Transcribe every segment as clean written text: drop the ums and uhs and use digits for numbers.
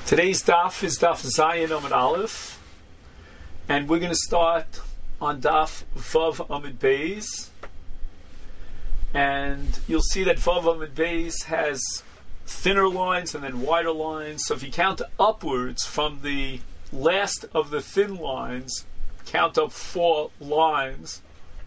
Today's daf is daf Zayin Amud Aleph, and we're going to start on daf Vav Amud Beis. And you'll see that Vav Amud Beis has thinner lines and then wider lines. So if you count upwards from the last of the thin lines, count up 4 lines.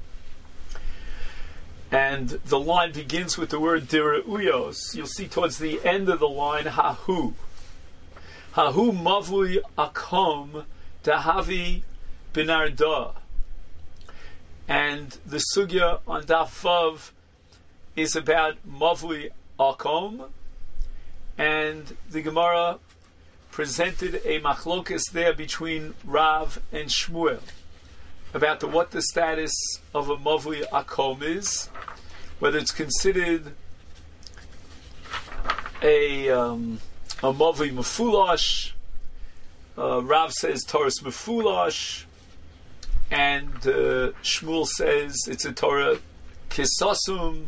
And the line begins with the word Diruyos. You'll see towards the end of the line, Hahu. Hahu mavui akom dahavi binarda. And the sugya on daf Vav is about mavui akom. And the Gemara presented a machlokas there between Rav and Shmuel about what the status of a mavui akom is, whether it's considered a mavui mefulash. Rav says Torah's mefulash, and Shmuel says it's a Torah kisasum,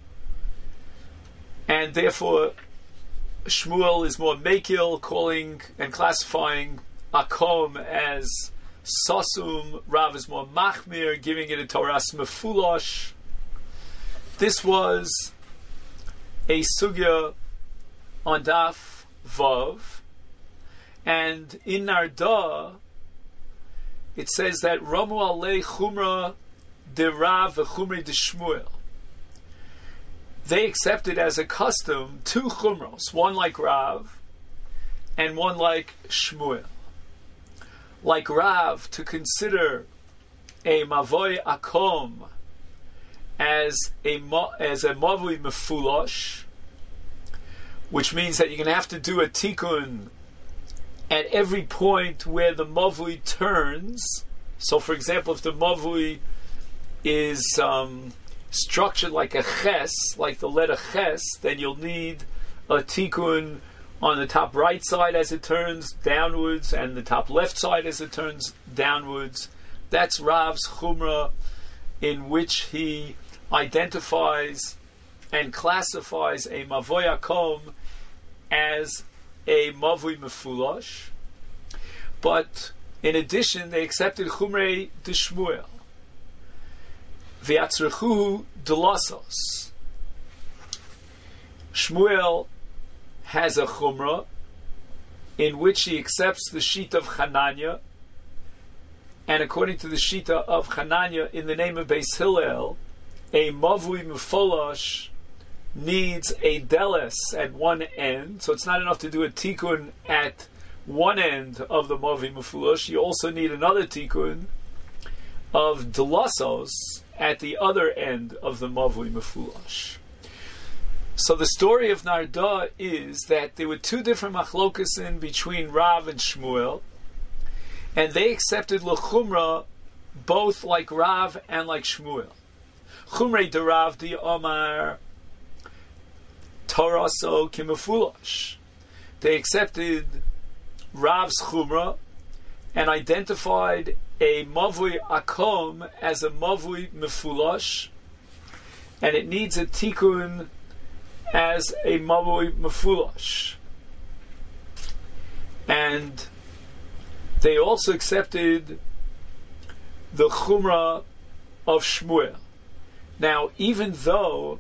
and therefore Shmuel is more mekil, calling and classifying akom as sasum. Rav is more machmir, giving it a Torah's mefulash. This was a sugya on daf Vav, and in Narda it says that Ramu alei chumra de Rav v'chumri de Shmuel. They accepted as a custom 2 chumros, one like Rav and one like Shmuel. Like Rav, to consider a mavoi akom as a mavui mefulash, which means that you're going to have to do a tikkun at every point where the mavui turns. So, for example, if the mavui is structured like a ches, like the letter ches, then you'll need a tikkun on the top right side as it turns downwards, and the top left side as it turns downwards. That's Rav's chumrah, in which he identifies and classifies a mavoi akom as a mavui mefulash. But in addition, they accepted chumrei de Shmuel, v'yatzrechuhu delasos. Shmuel has a chumrah in which he accepts the shita of Chananya, and according to the shita of Chananya, in the name of Beis Hillel, a mavui mefulash needs a deles at one end, so it's not enough to do a tikkun at one end of the mavui mefulash. You also need another tikkun of delasos at the other end of the mavui mefulash. So the story of Narda is that there were 2 different machlokas in between Rav and Shmuel, and they accepted l'chumra both like Rav and like Shmuel. Chumrei de Rav di Omar Toraso kimefulash. They accepted Rav's chumrah and identified a mavui akom as a mavui mefulash, and it needs a tikkun as a mavui mefulash. And they also accepted the chumrah of Shmuel. Now, even though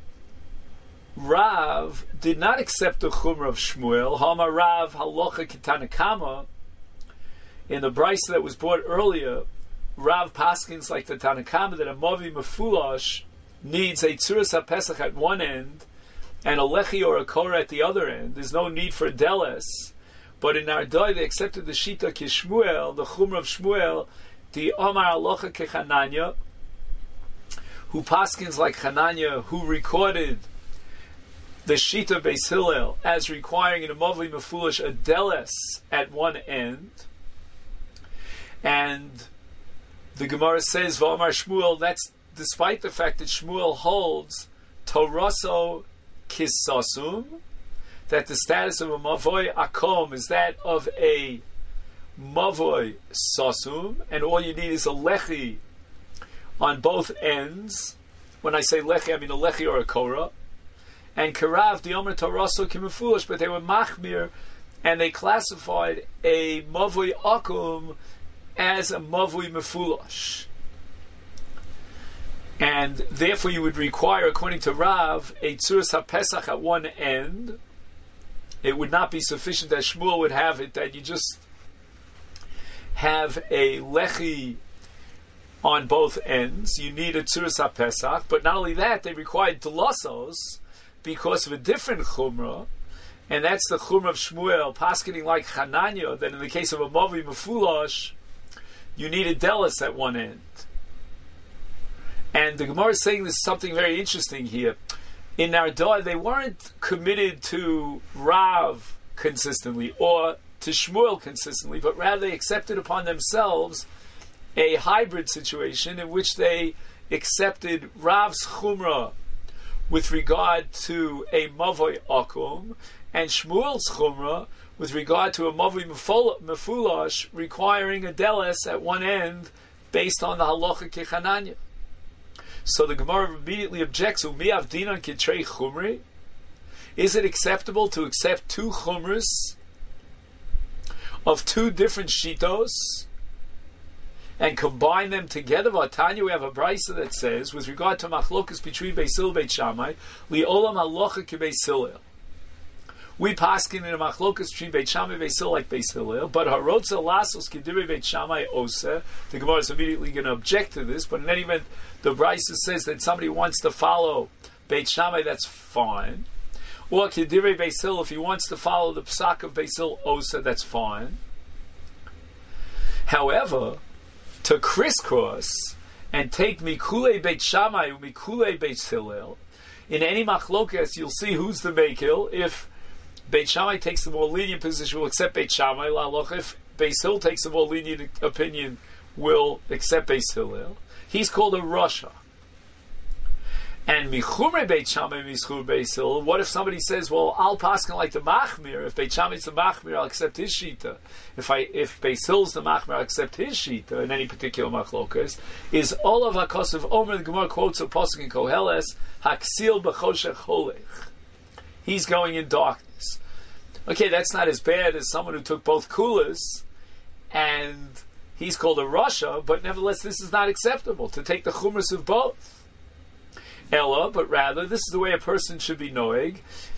Rav did not accept the chumrah of Shmuel, Hama Rav halacha kitanakama, in the brisa that was brought earlier, Rav paskins like the Tanakama that a mavi mefulash needs a tzuras haPesach at one end and a lechi or a korah at the other end. There's no need for a deles. But in Nardai they accepted the shita kishmuel, the chumrah of Shmuel, the Omar halacha kechananya, who paskins like Chananya, who recorded the shita Beis Hillel as requiring in a mavui mefulash a deles at one end. And the Gemara says, V'amar Shmuel, that's despite the fact that Shmuel holds Toraso kisasum, that the status of a mavoi akom is that of a mavoi sasum, and all you need is a lechi on both ends. When I say lechi, I mean a lechi or a korah. And Karav, the Omer Toraso Kimefulish, but they were machmir and they classified a mavui akum as a mavui mefulosh. And therefore you would require, according to Rav, a tzuras HaPesach at one end. It would not be sufficient that Shmuel would have it, that you just have a lechi on both ends. You need a tzuras HaPesach. But not only that, they required delasos because of a different chumrah, and that's the chumrah of Shmuel, paskening like Chananya, that in the case of a Mavi Mefulash, you need a delis at one end. And the Gemara is saying this is something very interesting here. In Nardah, they weren't committed to Rav consistently or to Shmuel consistently, but rather they accepted upon themselves a hybrid situation in which they accepted Rav's chumrah with regard to a Mavoi Akum, and Shmuel's chumrah with regard to a Mavoi Mefulash requiring a deles at one end based on the halacha kechananya. So the Gemara immediately objects, Umiyav dinan kitrei chumri? Is it acceptable to accept two chumras of two different shitos and combine them together? Tanya, we have a brisa that says, with regard to machlokas between Beis Hillel and Beit Shammai, li'olam halacha k'Beis Hillel. We paskin in a machlokas between Beit Shammai and Beis Hillel like Beis Hillel, but harotza lasos k'direi Beit Shammai oseh. The Gemara is immediately going to object to this, but in any event, the brisa says that somebody wants to follow Beit Shammai, that's fine. Or k'direi Beis Hillel, if he wants to follow the psak of Beis Hillel oseh, that's fine. However, to crisscross and take Mikulei Beit Shammai and Mikulei Beit Hillel, in any machlokas, you'll see who's the Meikil. If Beit Shammai takes the more lenient position, we'll accept Beit Shammai. If Beis Hillel takes the more lenient opinion, we'll accept Beis Hillel. He's called a Rasha. And Michumre Beit Shammai, Michumre Beis Hillel. What if somebody says, well, I'll paskin like the Machmir. If Beit Shammai is the Machmir, I'll accept his Shita. If Beis Hillel is the Machmir, I'll accept his Shita in any particular machlokas. Is Olav HaKosav Omer, the Gemara quotes a pasuk in Koheles, Haksil B'choshech Holech. He's going in darkness. Okay, that's not as bad as someone who took both kulas, and he's called a Rasha, but nevertheless, this is not acceptable, to take the chumras of both. Ella, but rather, this is the way a person should be noeg.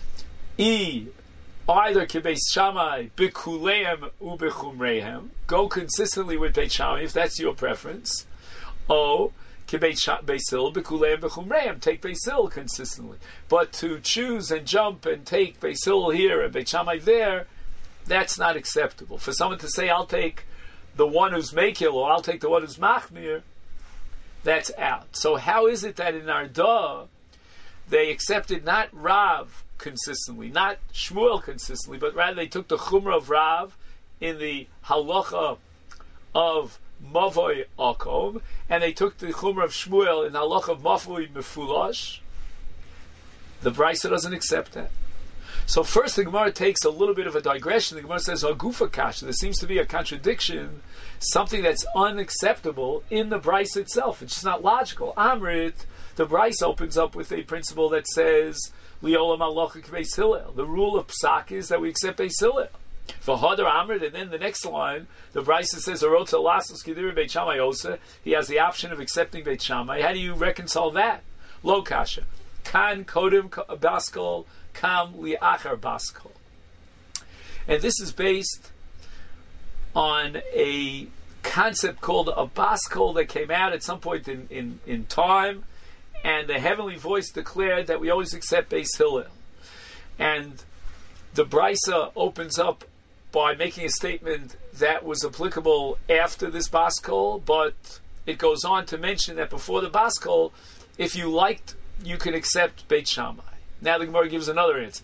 Either Beis Shammai, B'kuleim u B'chumreihem, go consistently with Beit Shammai, if that's your preference. O, Beis Hillel, B'kuleim B'chumreihem, take Beis Hillel consistently. But to choose and jump and take Beis Hillel here and Beit Shammai there, that's not acceptable. For someone to say, I'll take the one who's Mekil, or I'll take the one who's Machmir, that's out. So how is it that in Ardah, they accepted not Rav consistently, not Shmuel consistently, but rather they took the Chumrah of Rav in the halacha of Mavoi Akom, and they took the Chumrah of Shmuel in the halacha of Mavoi Mefulash? The Brisa doesn't accept that. So first the Gemara takes a little bit of a digression. The Gemara says, Agufa Kasha, there seems to be a contradiction, something that's unacceptable in the Brisa itself. It's just not logical. Amrit, the Brisa opens up with a principle that says, Liolam Alocha Beis Hillel. The rule of Psak is that we accept Beis Hillel. For Hadar Amrit, and then the next line, the Brisa says, Arotza Lasos Kedira Beit Shammai Osa. He has the option of accepting Beit Shammai. How do you reconcile that? Lo Kasha. Kan Kodim Baskol, Kam Liachar Baskol. And this is based on a concept called a Baskol that came out at some point in time, and the heavenly voice declared that we always accept Beis Hillel. And the Brisa opens up by making a statement that was applicable after this Baskol, but it goes on to mention that before the Baskol, if you liked, you can accept Beit Shammai. Now the Gemara gives another answer.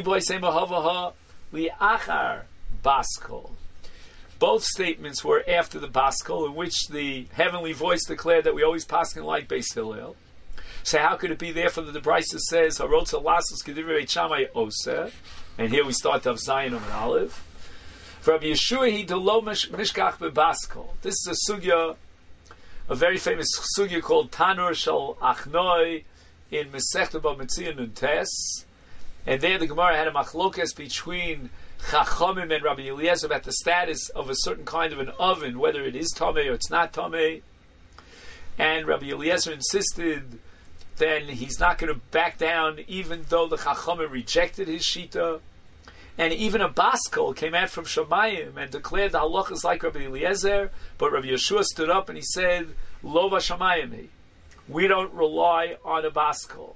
Both statements were after the Baskol, in which the heavenly voice declared that we always paskin like Beis Hillel. So how could it be therefore that the Brisa says Harotza Lasos Kedivri Beit Shammai Oseh? And here we start to have Zion and Aleph. For Rabbi Yeshua he delo mishkach bebaskol. This is a sugya, a very famous sugya called Tanur Shel Achnoi in Masechta Bava Metzia Nun Tes, And there the Gemara had a machlokas between Chachamim and Rabbi Eliezer about the status of a certain kind of an oven, whether it is tamei or it's not tamei. And Rabbi Eliezer insisted then he's not going to back down, even though the Chachamim rejected his shita. And even a Baskel came out from Shamayim and declared the halacha is like Rabbi Eliezer, but Rabbi Yeshua stood up and he said, Lo v'Shamayim, we don't rely on a Baskel.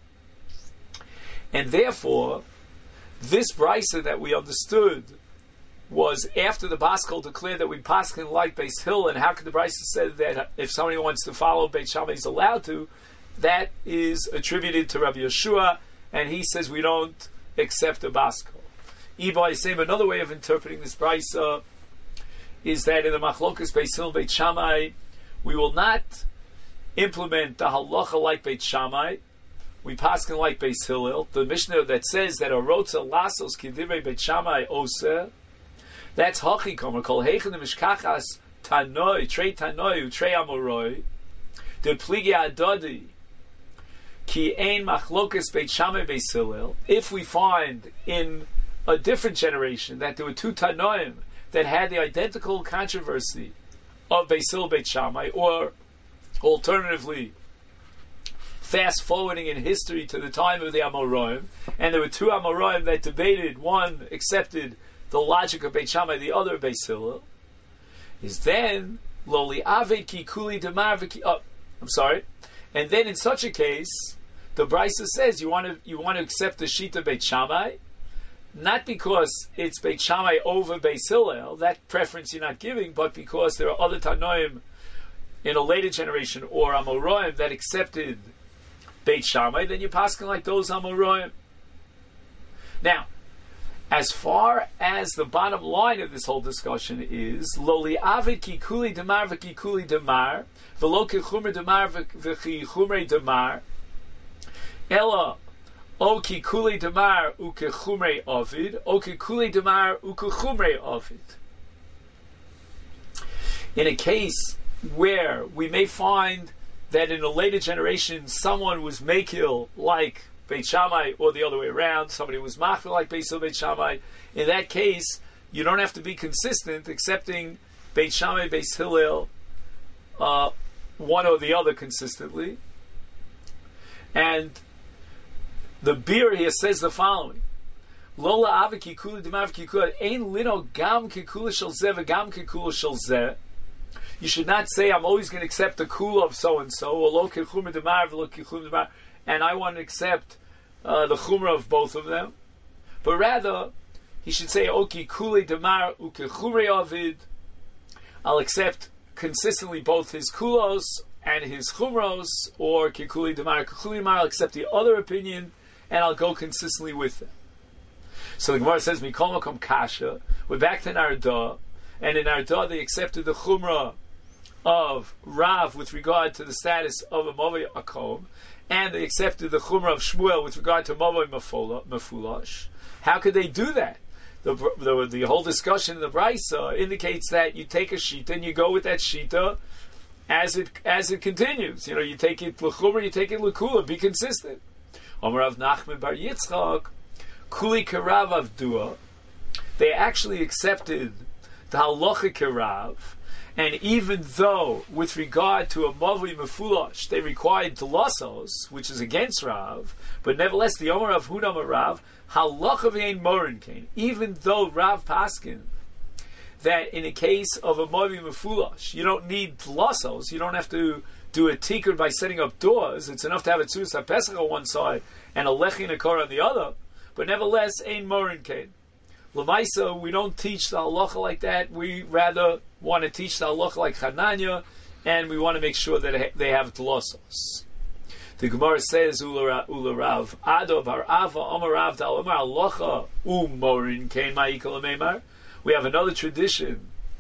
And therefore, this brisa that we understood was after the Baskel declared that we paskin like Beis Hill, and how could the brisa say that if somebody wants to follow Beit Shammai he's allowed to? That is attributed to Rabbi Yeshua, and he says we don't accept a Baskel. Ibai same another way of interpreting this brisa is that in the machlokas Beis Hill Beit Shammai we will not implement the halacha like Beit Shammai. We paskin like Beis Hillel. The Mishnah that says that a rotza lasos kidivrei Beit Shammai oseh, that's hachikomer kol heichen mishkachas tanoi trei tanoi utrei amoroi the pligi adodi ki ein machlokas Beit Shammai Beis Hillel. If we find in a different generation that there were two tanoim that had the identical controversy of Beis Hillel Beit Shammai, or alternatively fast forwarding in history to the time of the Amoraim, and there were two Amoraim that debated, one accepted the logic of Beit Shammai, the other Beis Hillel, is then loli aved ki kuli demar v'ki. I'm sorry. And then in such a case, the Brisa says you want to accept the Shita Beit Shammai, not because it's Beit Shammai over Beis Hillel, that preference you're not giving, but because there are other Tanoim in a later generation or Amoraim that accepted Beit Shammai, then you're paskin like those Amoraim. Now, as far as the bottom line of this whole discussion is, Loli avid ki kuli demar v'ki kuli demar, v'lo ki chumre demar v'ki chumre demar, ella o ki kuli demar uke chumre ovid, o ki kuli demar uke chumre ovid. In a case where we may find that in a later generation someone was makil like Beit Shammai, or the other way around, somebody was machil like Beis Hillel Beit Shammai, in that case you don't have to be consistent accepting Beit Shammai Beis Hillel one or the other consistently. And the Bir here says the following: Lola avi kikula demav kikula ein lino gam kikula shel zeh v'gam kikula shel zeh. You should not say, I'm always going to accept the kula of so-and-so, or lo kichumra demar v'lo kichumra demar, and I want to accept the chumra of both of them. But rather, he should say, Oki kuli demar uke chumre ovid. I'll accept consistently both his kulos and his chumros, or kikuli demar kikuli demar, I'll accept the other opinion, and I'll go consistently with them. So the Gemara says, Mikol makom kasha, we're back to Nardah, and in Nardah they accepted the chumra of Rav with regard to the status of a Mavoi Akom, and they accepted the Chumrah of Shmuel with regard to Mavoi Mefulash. How could they do that? The whole discussion in the Brisa indicates that you take a Shita and you go with that Shita as it continues. You take it L'Chumrah, you take it L'Kula, be consistent. Amar Rav Nachman Bar Yitzchak, Kuli Karav Avdua, they actually accepted the Halacha Karav. And even though, with regard to a Mavli Mefulash, they required Telasos, which is against Rav, but nevertheless, the Omer of Hudam Rav, Halacha v'ein Morin Kain, even though Rav Paskin, that in a case of a Mavli Mefulash, you don't need Telasos, you don't have to do a tikkun by setting up doors, it's enough to have a Tzuras HaPesach on one side and a Lechin Akor on the other, but nevertheless, ein Morin Kain. L'maisa, we don't teach the halacha like that. We rather want to teach the halacha like Chananya, and we want to make sure that they have tlosos. The Gemara says, Ula Rav, Adov, Ava, Omar Rav, Dal Omar, Halacha, Morin, Kain Ma'ikal Meimar. We have another tradition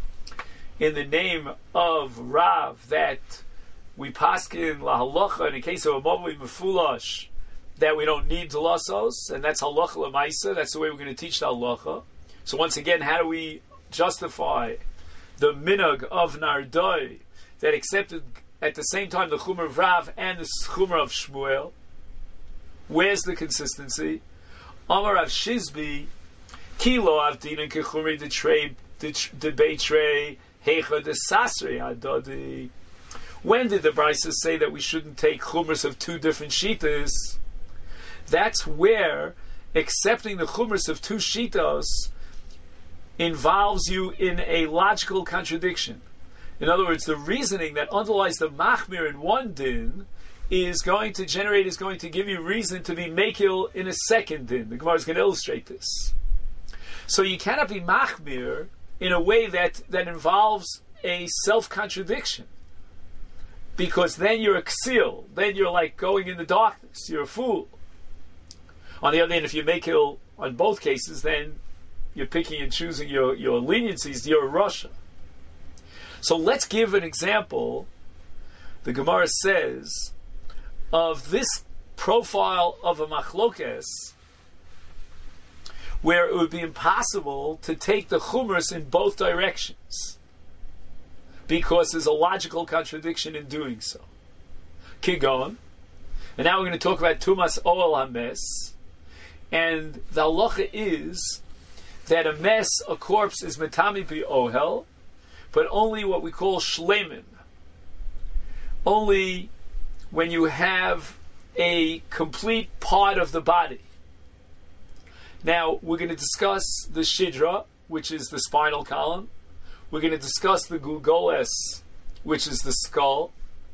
in the name of Rav that we paskin la halacha in the case of a Mavli Mefulash, that we don't need telasos, and that's halacha l'maisa. That's the way we're going to teach the halacha. So once again, how do we justify the minhag of Nardoi that accepted at the same time the chumra of Rav and the chumra of Shmuel? Where's the consistency? Amar Rav Shizbi, Kilo Avdin Kechumri de Beitrei Hecha de Sasri Adodi. When did the Brisa say that we shouldn't take chumras of two different shitas? That's where accepting the chumras of two shitas involves you in a logical contradiction. In other words, the reasoning that underlies the machmir in one din is going to give you reason to be mekil in a second din. The Gemara is going to illustrate this. So you cannot be machmir in a way that involves a self-contradiction. Because then you're a ksil, then you're like going in the darkness, you're a fool. On the other hand, if you mekil on both cases, then you're picking and choosing your leniencies, you're a Russia. So let's give an example, the Gemara says, of this profile of a machlokes, where it would be impossible to take the chumras in both directions, because there's a logical contradiction in doing so. Kigon, and now we're going to talk about Tumas Oel HaMes, and the halacha is that a corpse is metami bi ohel, but only what we call shleimin. Only when you have a complete part of the body. Now, we're going to discuss the shidra, which is the spinal column. We're going to discuss the gulgoles, which is the skull.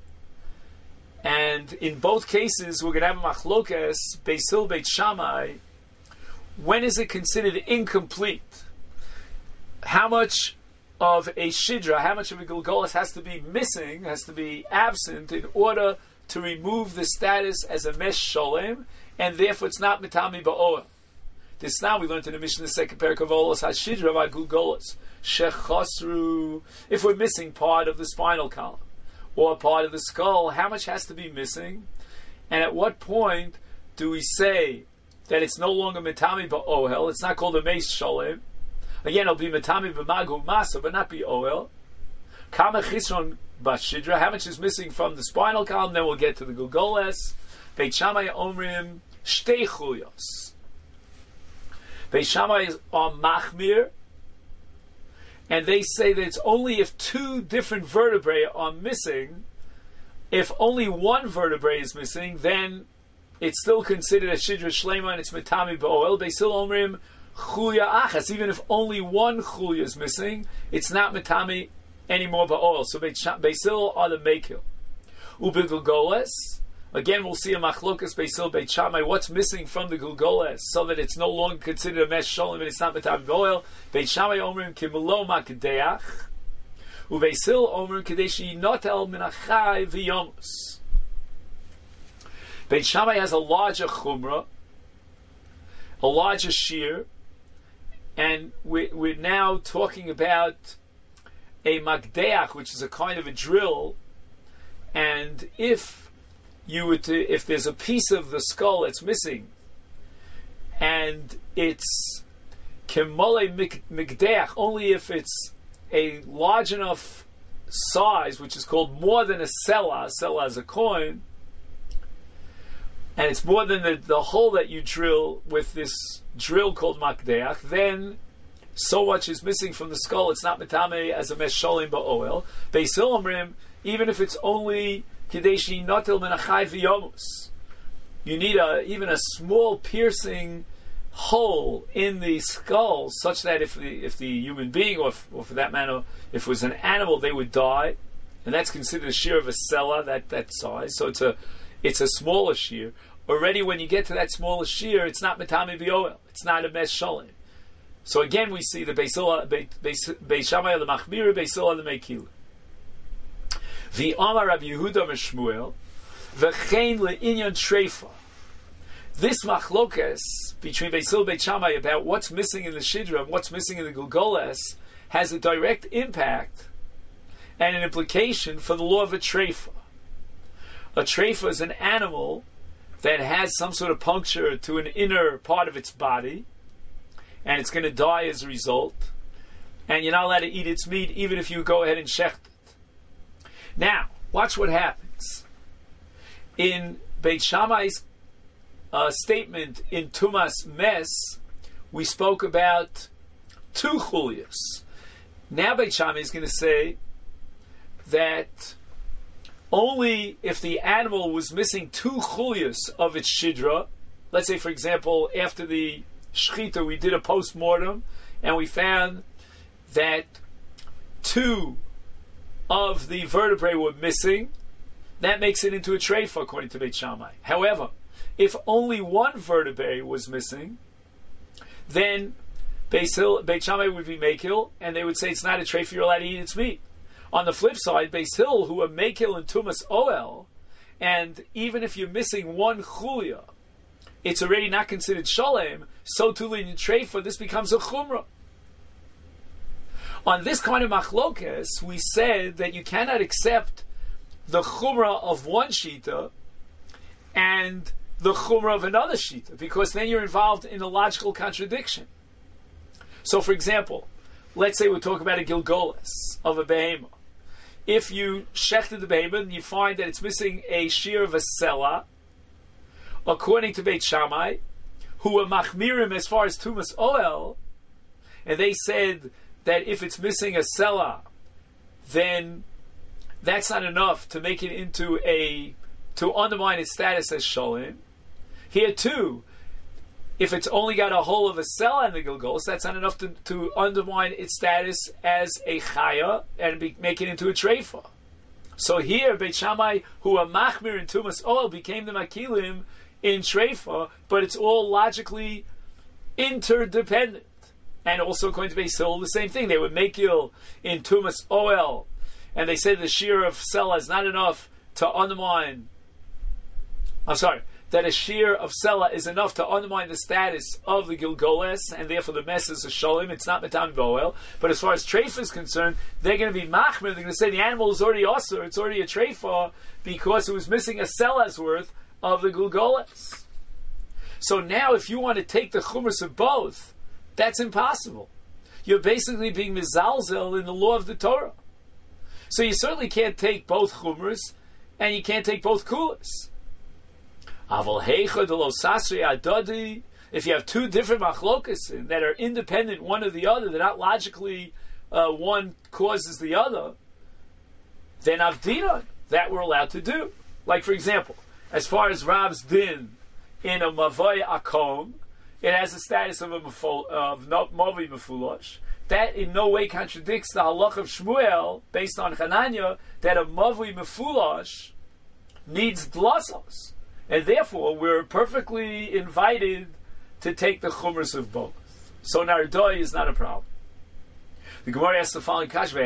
And in both cases, we're going to have a machlokes, Beisil Beit Shammai. When is it considered incomplete? How much of a shidra, how much of a gulgoles has to be missing, has to be absent in order to remove the status as a mesh sholem, and therefore it's not mitami ba'oel. This now we learned in the Mishnah, the second parak of Olos HaShidra by gulgoles. Shechosru, if we're missing part of the spinal column or part of the skull, how much has to be missing? And at what point do we say that it's no longer mitami ba'oel? It's not called a mesh sholem. Again, it'll be metami b'magu masa, but not be oel. Kama chisron b'shidra. How much is missing from the spinal column? Then we'll get to the gulgoles. Beit Shammai omrim shtei chuyos. Beit Shammai are machmir, and they say that it's only if two different vertebrae are missing. If only one vertebrae is missing, then it's still considered a shidra shlema and it's metami ba'oel. They still omrim chuya achas. Even if only one chuya is missing, it's not metami anymore ba'oel. So Beisil are the mekil. Ubigulgoles. Again, we'll see a machlokas Beisil Beit Shammai. What's missing from the gulgoles so that it's no longer considered a mesh sholem and it's not metami ba'oel? Beit Shammai omrim kimelo makadeach. Ubeisil omrim kadeshi notel minachai v'yomus. Beit Shammai has a larger chumrah, a larger shear, and we're now talking about a magdeach, which is a kind of a drill. And if there's a piece of the skull that's missing, and it's kemole migdeach, only if it's a large enough size, which is called more than a sela is a coin, and it's more than the hole that you drill with this drill called makdeach, then so much is missing from the skull, it's not metame as a mesholim ba'oel. Beisil omrim, even if it's only kadeshi notel menachai v'yomus, you need even a small piercing hole in the skull, such that if the human being, or for that matter, if it was an animal, they would die, and that's considered a shear of a sela, that size. So it's a smaller shear. Already, when you get to that smaller shear, it's not metami b'oel. It's not a mesh sholem. So again, we see the Beis Shammai the machmir, Beisil the mekil. The Amar Rabbi Yehuda Meshmuel, v'chein le'inyan treifa. This machlokes between Beisil and Beit Shammai about what's missing in the shidra and what's missing in the gulgoles has a direct impact and an implication for the law of a treifa. A treifa is an animal that has some sort of puncture to an inner part of its body, and it's going to die as a result, and you're not allowed to eat its meat even if you go ahead and shecht it. Now, watch what happens. In Beit Shammai's statement in Tumas Mes, we spoke about 2 chulias. Now Beit Shammai is going to say that only if the animal was missing 2 chulias of its shidra, let's say, for example, after the shechita we did a post-mortem and we found that 2 of the vertebrae were missing, that makes it into a treifa according to Beit Shammai. However, if only 1 vertebrae was missing, then Beit Shammai would be makil, and they would say it's not a treifa, you're allowed to eat its meat. On the flip side, Beis Hill, who are makil and tumas oel, and even if you're missing 1 chulia, it's already not considered shalem, so too in treifa, this becomes a chumrah. On this kind of machlokes, we said that you cannot accept the chumrah of one shita and the chumrah of another shita, because then you're involved in a logical contradiction. So, for example, let's say we talk about a gilgolis of a behemoth. If you shechted the behemoth and you find that it's missing a shear of a sela, according to Beit Shammai, who are machmirim as far as tumas oel, and they said that if it's missing a sela, then that's not enough to make it into to undermine its status as sholem. Here too, if it's only got a hole of a sela in the gilgolis, that's not enough to undermine its status as a chaya and make it into a treifa. So here, Beit Shammai, who are machmir in tumas oil, became the makilim in treifa, but it's all logically interdependent. And also according to Beis Hill, the same thing. They would makil in tumas oil, and they said the shear of sela is not enough to undermine. That a shear of sela is enough to undermine the status of the gilgoles, and therefore the mess is a sholim. It's not metam boel. But as far as treifa is concerned, they're going to be machmir. They're going to say the animal is already osur. It's already a treifa because it was missing a sela's worth of the gilgoles. So now, if you want to take the chumras of both, that's impossible. You're basically being mizalzel in the law of the Torah. So you certainly can't take both chumras, and you can't take both kulas. If you have 2 different machlokas that are independent one of the other, they're not logically one causes the other, then avdina, that we're allowed to do. Like, for example, as far as Rav's din in a mavoi akom, it has the status of mavi mefulosh. That in no way contradicts the halach of Shmuel, based on Hananya, that a mavi mefulosh needs dlasos. And therefore, we're perfectly invited to take the chumras of both. So nardoi is not a problem. The Gemara asks the following question: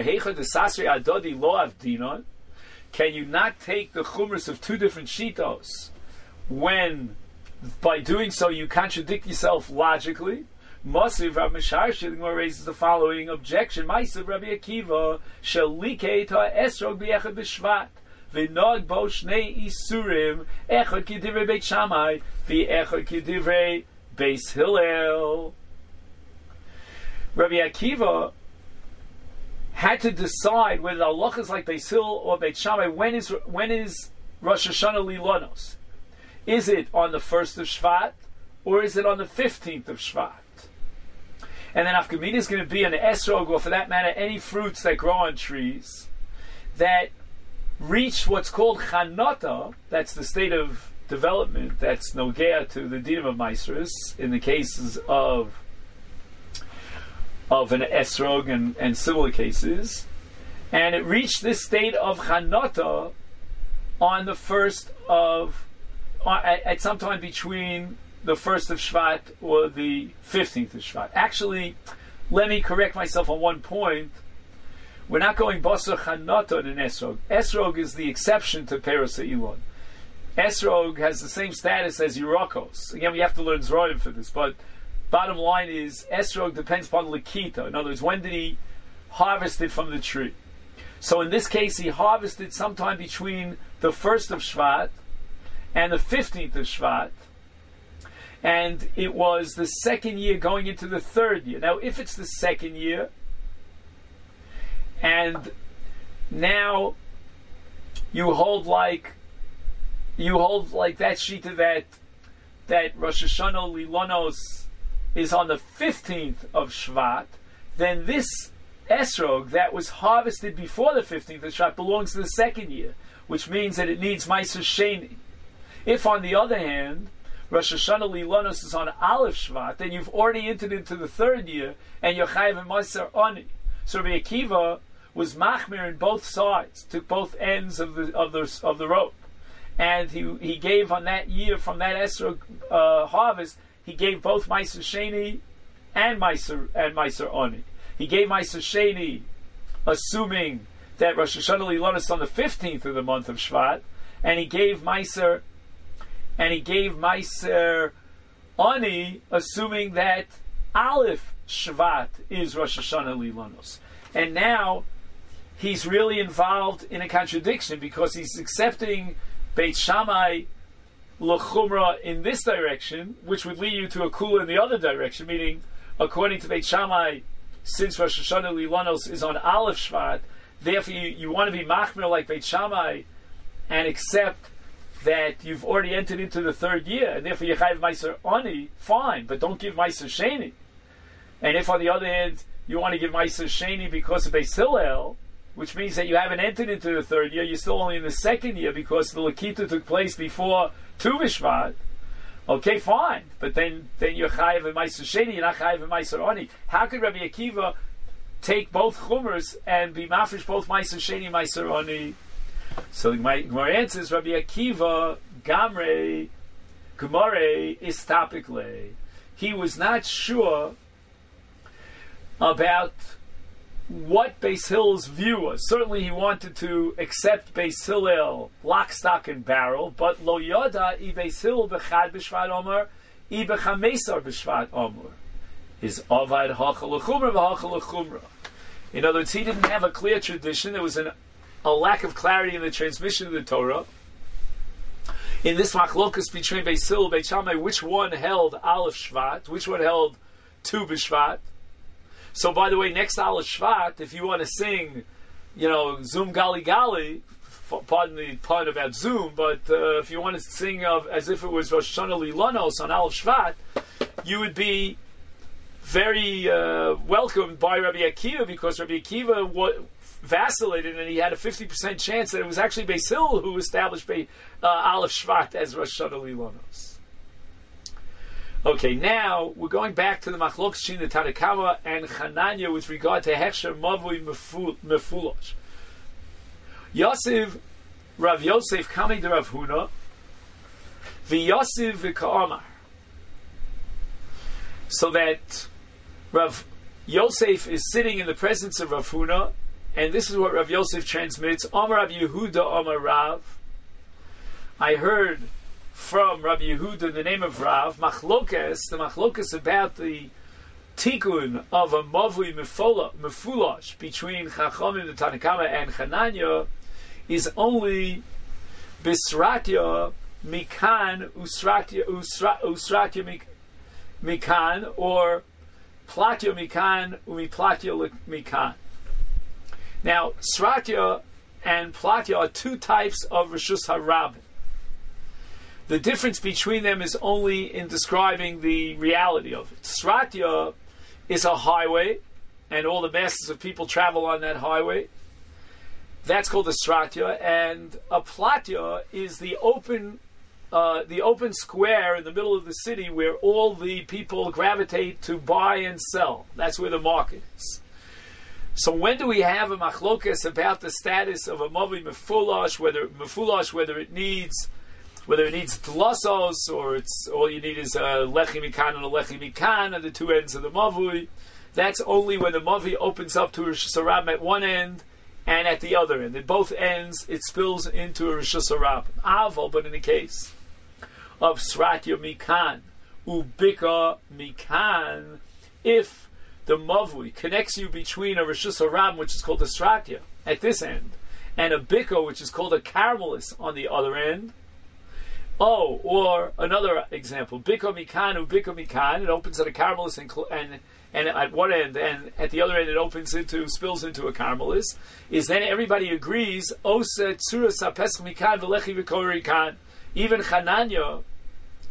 can you not take the chumras of 2 different shitos when, by doing so, you contradict yourself logically? Masiv Rav Misharsha, the Gemara raises the following objection: Masiv Rabbi Akiva shalikei ta esrog b'echad b'shvat. V'nog bo shnei isurim echad k'divrei Beit Shammai v'echad k'divrei Beis Hillel. Rabbi Akiva had to decide whether the halacha is like Beis Hillel or Beit Shammai. When is Rosh Hashanah Lilanos? Is it on the 1st of Shvat or is it on the 15th of Shvat? And then Afkamina is going to be an esrog, or for that matter, any fruits that grow on trees that reach what's called chanata. That's the state of development that's nogea to the dinim of maasros in the cases of an esrog and similar cases, and it reached this state of chanata on the 1st of at some time between the 1st of Shvat or the 15th of Shvat. Actually, let me correct myself on one point. We're not going basar chanata in esrog. Esrog is the exception to peros ha'ilon. Esrog has the same status as Yerakos. Again, we have to learn Zroim for this, but bottom line is esrog depends upon Likita. In other words, when did he harvest it from the tree? So in this case, he harvested sometime between the 1st of Shvat and the 15th of Shvat, and it was the 2nd year going into the 3rd year. Now, if it's the 2nd year, and now you hold like that shita that that Rosh Hashanah Lilonos is on the 15th of Shvat, then this esrog that was harvested before the 15th of Shvat belongs to the second year, which means that it needs Meiser Sheni. If, on the other hand, Rosh Hashanah Lilonos is on Aleph Shvat, then you've already entered into the third year, and you're chayav and Meiser Oni. So Rabbi Akiva was machmir in both sides, took both ends of the rope, and he gave on that year from that esrog harvest, he gave both Meiser Sheni and Meiser Oni. He gave Meiser Sheni, assuming that Rosh Hashanah Lilonos on the 15th of the month of Shvat, and he gave Meiser Ani, assuming that Aleph Shvat is Rosh Hashanah Lilonos. And now he's really involved in a contradiction because he's accepting Beit Shammai L'chumra in this direction, which would lead you to a kula in the other direction, meaning, according to Beit Shammai, since Rosh Hashanah Lilonos is on Aleph Shvat, therefore you want to be machmir like Beit Shammai and accept that you've already entered into the third year, and therefore you chayav Meiser Ani, fine, but don't give Meiser Sheni. And if, on the other hand, you want to give Meiser Sheni because of Beis Hillel, which means that you haven't entered into the third year, you're still only in the second year because the Lakita took place before Tu B'Shvat, okay, fine, but then you're chayav and Meiser Sheni, you're not chayav and Meiser Ani. How could Rabbi Akiva take both chumras and be mafresh both Meiser Sheni and Meiser Ani? So my answer is Rabbi Akiva Gamre Gemare Istapikle. He was not sure about what Beis Hillel's view was. Certainly he wanted to accept Beis Hillel lock, stock, and barrel, but lo yoda I Beis Hillel b'chad b'shvat omer, I b'chamesar b'shvat omer. Is avad hachal l'chumra v'hachal l'chumra. In other words, he didn't have a clear tradition. There was a lack of clarity in the transmission of the Torah. In this machlokas between Beis Hillel and Beit Shammai, which one held Aleph Shvat, which one held Tu B'Shvat? So, by the way, next Aleph Shvat, if you want to sing, Zoom Gali Gali, pardon the pun about Zoom, but if you want to sing as if it was Rosh Hashanah Lilonos on Aleph Shvat, you would be very welcomed by Rabbi Akiva, because Rabbi Akiva vacillated and he had a 50% chance that it was actually Beis Hillel who established Aleph Shvat as Rosh Hashanah Lilonos. Okay, now we're going back to the Machlokes between the Tanna Kamma and Chananya with regard to Hechsher Mavui Mefulosh. Rav Yosef coming to Rav Huna, v'Yosef v'Ka'amar. So that Rav Yosef is sitting in the presence of Rav Huna, and this is what Rav Yosef transmits: Amar Rav Yehuda Amar Rav. I heard from Rabbi Yehuda in the name of Rav, the machlokas about the tikkun of a mavui mefulash between Chachamim, the Tanna Kamma, and Chananya is only bisratya mikan usratya mikan, or platya mikan umiplatya mikan. Now, sratya and platya are two types of Rishus HaRabim. The difference between them is only in describing the reality of it. Sratya is a highway, and all the masses of people travel on that highway. That's called a sratya, and a platya is the open square in the middle of the city where all the people gravitate to buy and sell. That's where the market is. So when do we have a machlokas about the status of a mavi mefulash, whether it needs dlasos, or it's all you need is a lechi mikan and a lechi mikan at the two ends of the mavui? That's only when the mavi opens up to a Rishus HaRabim at one end and at the other end. At both ends, it spills into a Rishus HaRabim. Aval, but in the case of sratya mikan, ubika mikan, if the mavui connects you between a Rishus HaRabim, which is called a sratya, at this end, and a biko, which is called a caramelis, on the other end. Oh, or another example, biko mikan, ubiko mikan, it opens at a caramelis and at one end, and at the other end it spills into a caramelis, is then everybody agrees, osa tzuras hapesk mikan v'lechi v'kori kan. Even Chananya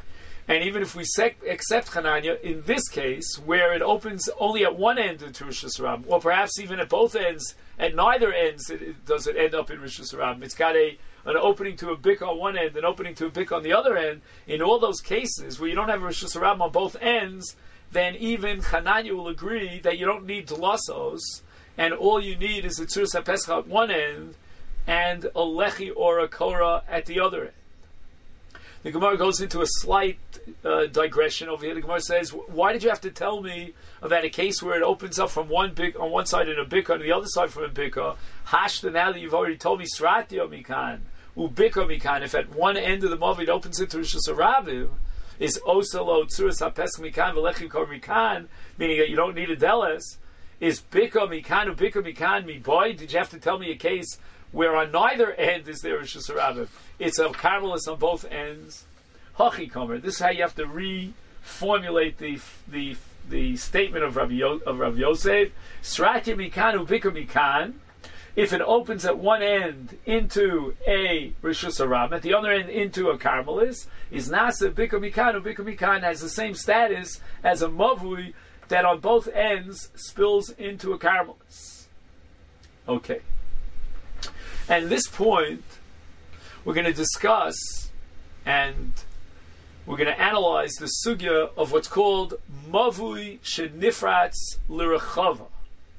And even if we accept Chananya, in this case, where it opens only at one end into Rosh Hashanah, or perhaps even at both ends, at neither ends does it end up in Rosh Hashanah. It's got an opening to a bik on one end, an opening to a bik on the other end. In all those cases where you don't have a Rosh Hashanah on both ends, then even Chananya will agree that you don't need Dlasos, and all you need is a Tzuras HaPesach at one end, and a Lechi or a Korah at the other end. The Gemara goes into a slight digression over here. The Gemara says, why did you have to tell me about a case where it opens up from one bik on one side and a bika on the other side from a bika? Hashta, now that you've already told me, Sratio mikan, ubika mikan, if at one end of the Mavi it opens into Rosh Hashanah, is Osalo Tzuras HaPesach mikan v'lechi kor mikan, meaning that you don't need a deles, is bika mikan ubika mikan mi boy? Did you have to tell me a case where on neither end is there Rosh Hashanah? It's a Carmelis on both ends. Hachi Komer. This is how you have to reformulate the statement of Rav Yosef. Sratya mikan ubika mikan. If it opens at one end into a Rosh Hashanah, at the other end into a Carmelis, is Nasa bika mikan ubika mikan, has the same status as a Mavui that on both ends spills into a Carmelis. Okay. And at this point, we're going to discuss and we're going to analyze the sugya of what's called Mavui Shenifratz L'Rechava.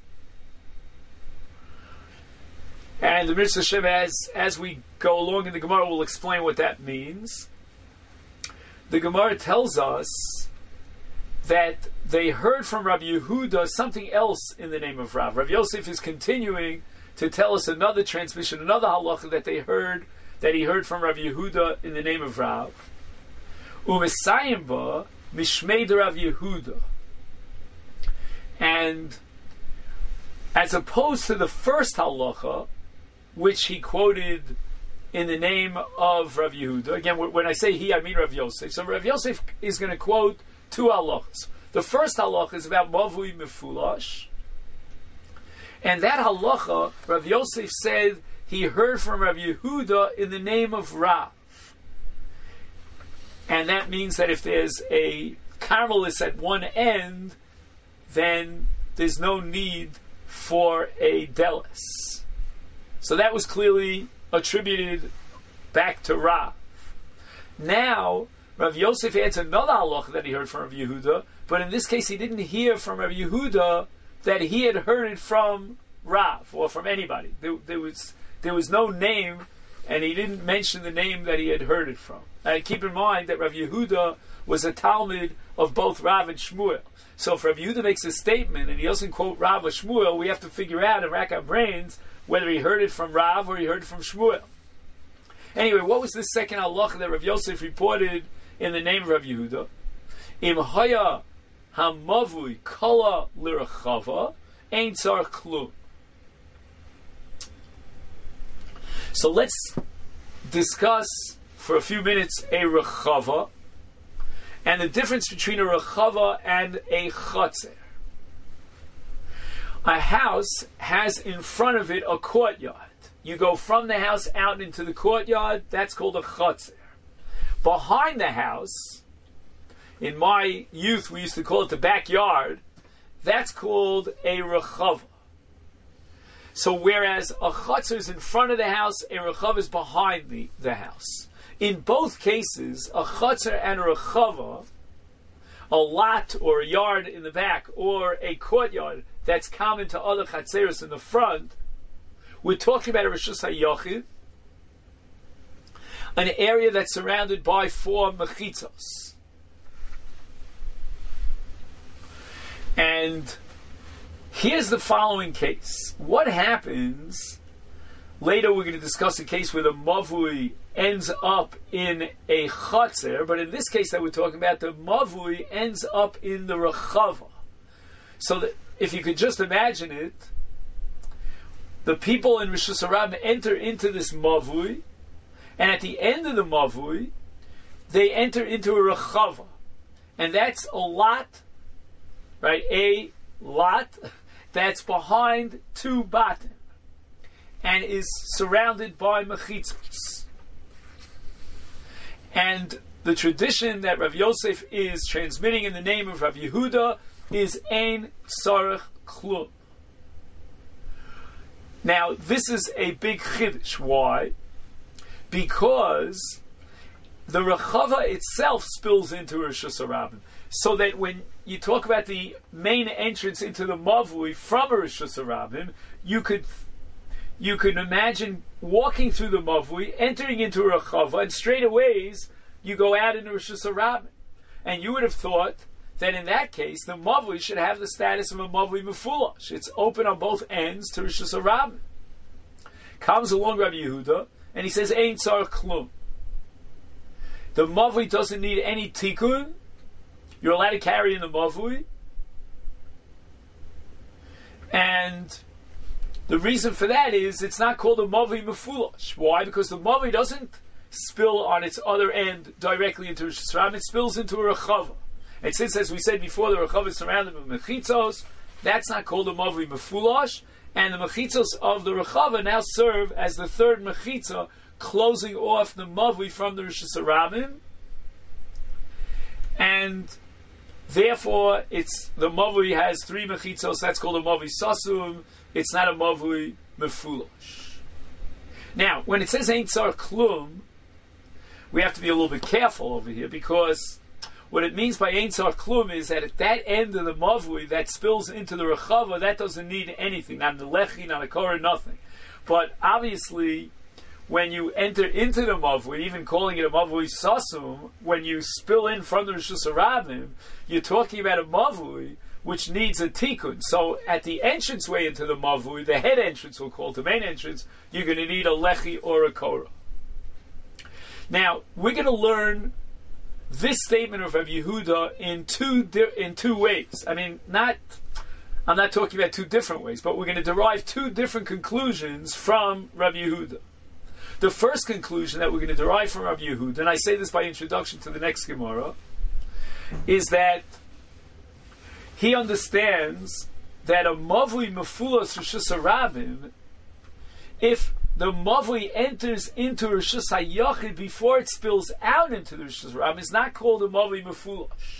And the Mitzvah Shem, as we go along in the Gemara, will explain what that means. The Gemara tells us that they heard from Rabbi Yehuda something else in the name of Rav. Rav Yosef is continuing to tell us another transmission, another halacha that he heard from Rabbi Yehuda in the name of Rav. Umesayim ba mishmei de Rav Yehuda. And as opposed to the first halacha, which he quoted in the name of Rav Yehuda, again, when I say he, I mean Rav Yosef. So Rav Yosef is going to quote two halachas. The first halacha is about Mavui Mefulash. And that halacha, Rav Yosef said he heard from Rav Yehuda in the name of Rav. And that means that if there's a Carmelis at one end, then there's no need for a Delis. So that was clearly attributed back to Rav. Now, Rav Yosef adds another halacha that he heard from Rav Yehuda, but in this case he didn't hear from Rav Yehuda that he had heard it from Rav, or from anybody. There was no name, and he didn't mention the name that he had heard it from. And keep in mind that Rav Yehuda was a Talmud of both Rav and Shmuel. So if Rav Yehuda makes a statement, and he doesn't quote Rav or Shmuel, we have to figure out and rack our brains whether he heard it from Rav or he heard it from Shmuel. Anyway, what was the second halacha that Rav Yosef reported in the name of Rav Yehuda? Im haya hamavui kala l'rechava ein tzar klum. So let's discuss for a few minutes a rechava and the difference between a rechava and a chatzer. A house has in front of it a courtyard. You go from the house out into the courtyard, that's called a chatzer. Behind the house, in my youth we used to call it the backyard, that's called a rechava. So whereas a chatzer is in front of the house, a rechava is behind the house. In both cases, a chatzer and a rechava, a lot or a yard in the back, or a courtyard that's common to other chatzeros in the front, we're talking about a Rishus HaYachid, an area that's surrounded by 4 mechitzos. And here's the following case. What happens, later we're going to discuss a case where the mavui ends up in a chatzer, but in this case that we're talking about, the mavui ends up in the rechava. So that if you could just imagine it, the people in Rosh Hashanah enter into this mavui, and at the end of the mavui, they enter into a rechava. And that's a lot, right? A lot that's behind 2 batim and is surrounded by mechitzos. And the tradition that Rav Yosef is transmitting in the name of Rav Yehuda is Ein Tzarech Klum. Now, this is a big chiddush. Why? Because the Rechava itself spills into Rosh Hashanah, so that when you talk about the main entrance into the Mavui from Rosh Hashanah, you could imagine walking through the Mavui, entering into a Rechava, and straight away you go out into Rosh Hashanah. And you would have thought that in that case, the Mavui should have the status of a Mavui Mefulash. It's open on both ends to Rosh Hashanah. Comes along Rabbi Yehuda, and he says, Ein Tzarech Klum. The Mavui doesn't need any tikkun. You're allowed to carry in the Mavui. And the reason for that is it's not called a Mavui Mefulash. Why? Because the Mavui doesn't spill on its other end directly into Rosh Hashanah. It spills into a Rechava. And since, as we said before, the Rechava is surrounded with mechitzos, that's not called a Mavui Mefulash. And the mechitzos of the Rechava now serve as the third mechitza, closing off the Mavui from the Rosh Hashanah. And therefore, the Mavui has three mechitzos. That's called a Mavui Sasum. It's not a Mavui Mefulash. Now, when it says Ein Tzarech Klum, we have to be a little bit careful over here, because what it means by Ein Tzarech Klum is that at that end of the Mavui that spills into the Rechava, that doesn't need anything, not a Lechi, not a Korah, nothing. But obviously, when you enter into the Mavui, even calling it a Mavui Sasum, when you spill in from the Rosh Hashanah, you're talking about a Mavui which needs a tikkun. So at the entranceway into the Mavui, the head entrance, we'll call it the main entrance, you're going to need a Lechi or a Korah. Now, we're going to learn this statement of Rabbi Yehuda in two ways. I mean, I'm not talking about two different ways, but we're going to derive two different conclusions from Rabbi Yehuda. The first conclusion that we're going to derive from Rabbi Yehuda, and I say this by introduction to the next Gemara, is that he understands that a Mavui Mefulas Rosh Hashanah, if the Mavui enters into Rosh Hashanah before it spills out into the Rosh Hashanah, is not called a Mavui Mefulash.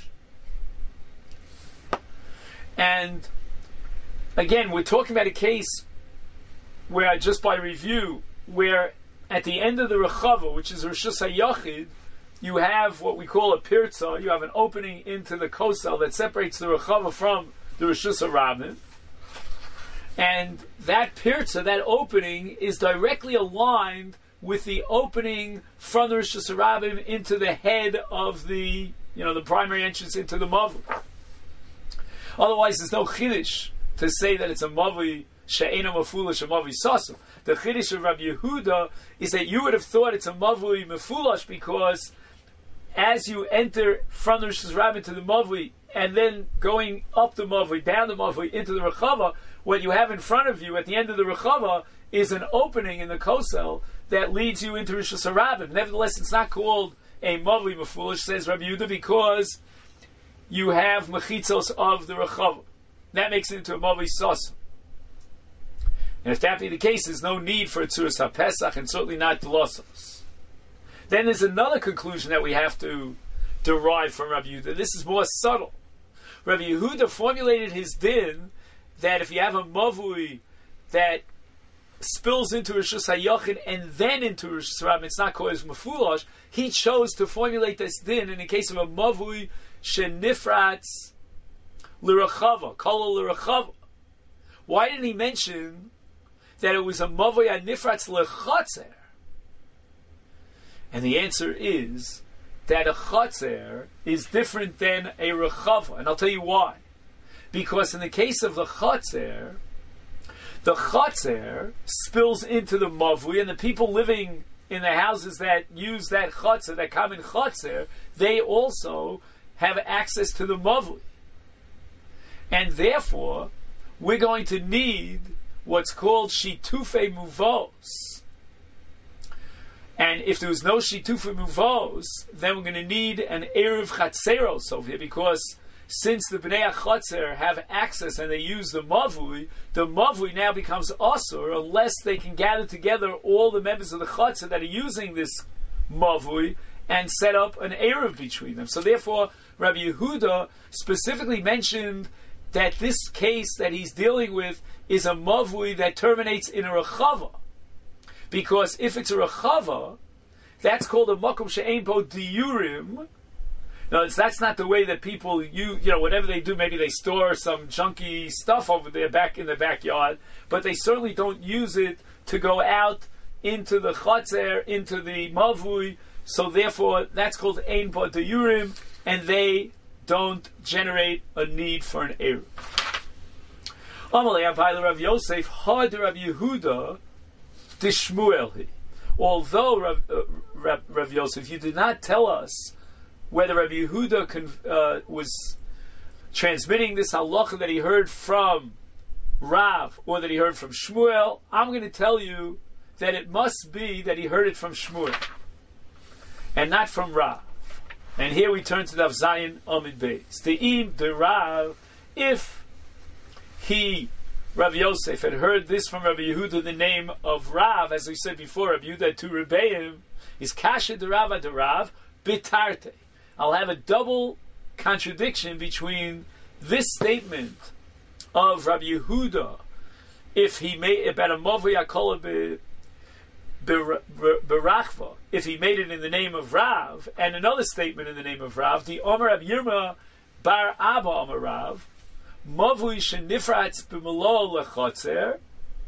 And again, we're talking about a case where, just by review, where at the end of the Rechava, which is Rosh Hashanah, you have what we call a pirza. You have an opening into the kosel that separates the Rechava from the Rosh Hashanah. And that pirza, that opening, is directly aligned with the opening from the Rosh Hashanah into the head of the primary entrance into the Mavui. Otherwise, there's no chiddush to say that it's a Mavui she'ena mefulash, a Mavui sasum. The chiddush of Rabbi Yehuda is that you would have thought it's a Mavui mefulash, because as you enter from the Rosh Hashanah to the Mavui, and then going up the Mavui, down the Mavui, into the Rechava, what you have in front of you at the end of the Rechava is an opening in the kosel that leads you into Rosh Hashanah. Nevertheless, it's not called a Mavui Mefulash, says Rabbi Yehuda, because you have mechitzos of the Rechava. That makes it into a Mavui Sasum. And if that be the case, there's no need for a Tzuras HaPesach, and certainly not Dlosos. Then there's another conclusion that we have to derive from Rabbi Yehuda. This is more subtle. Rabbi Yehuda formulated his din that if you have a Mavui that spills into Rosh Hashanah and then into Rosh Hashanah, it's not called as Mefulash. He chose to formulate this din in the case of a Mavui shenifratz l'rechava, kol l'rechava. Why didn't he mention that it was a Mavui anifratz l'chatzer? And the answer is that a chatzer is different than a rechava, and I'll tell you why. Because in the case of the chatzer spills into the Mavui, and the people living in the houses that use that chatzer, that common chatzer, they also have access to the Mavui. And therefore, we're going to need what's called shitufei muvos. And if there was no shitufei muvos, then we're going to need an eruv chatzeros over here, because since the Bnei HaChatzer have access and they use the Mavui now becomes Asur unless they can gather together all the members of the Chatzer that are using this Mavui and set up an Erev between them. So therefore, Rabbi Yehuda specifically mentioned that this case that he's dealing with is a mavui that terminates in a rechava. Because if it's a rechava, that's called a makom she'ein bo diurim. Now, that's not the way that people, whatever they do, maybe they store some junky stuff over there back in the backyard, but they certainly don't use it to go out into the chatzer, into the mavui. So therefore, that's called ein bo diurim, and they don't generate a need for an eruv. Amalei Abayla Rav Yosef had Rav Yehuda dishmuelhi. Although Rav Yosef, you did not tell us whether Rabbi Yehuda was transmitting this halacha that he heard from Rav or that he heard from Shmuel, I'm going to tell you that it must be that he heard it from Shmuel and not from Rav. And here we turn to the Zayin Amid Beis. The Rav, if Rav Yosef had heard this from Rabbi Yehuda in the name of Rav, as we said before, Rabbi Yehuda to Rebbeim, is Kasha de Rav bitarte. I'll have a double contradiction between this statement of Rabbi Yehuda, if he made about a Mavi Akola Berachva, if he made it in the name of Rav, and another statement in the name of Rav, the Omer Rav Yirma Bar Abba Omer Rav, Mavui shenifratz b'melo lechotzer,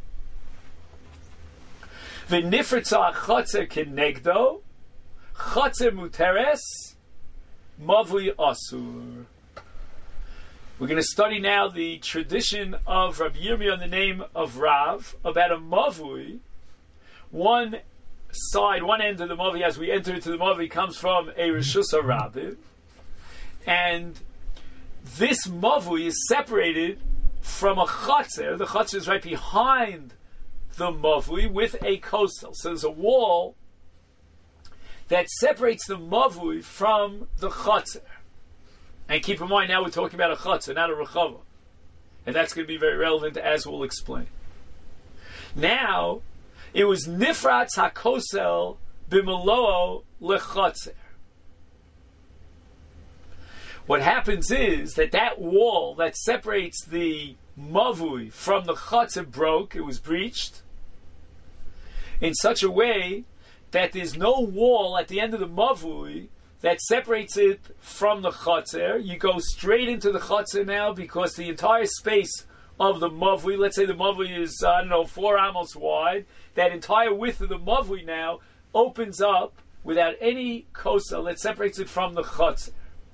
v'nifratza chotzer kenegdo, chotzer muteres, mavui asur. We're going to study now the tradition of Rabbi Yirmiyah in the name of Rav about a mavui. One end of the mavui, as we enter into the mavui, comes from a Rishus HaRabim, and this mavui is separated from a chatzer. The chatzer is right behind the mavui with a kosel. So there's a wall that separates the mavui from the chatzer. And keep in mind, now we're talking about a chatzer, not a rechava. And that's going to be very relevant, as we'll explain. Now, it was nifratz hakosel b'melo lechatzer. What happens is that wall that separates the mavui from the chatzer broke, it was breached, in such a way that there's no wall at the end of the mavui that separates it from the chatzer. You go straight into the chatzer now because the entire space of the mavui, let's say the mavui is, 4 amos wide, that entire width of the mavui now opens up without any kosel that separates it from the chatzer.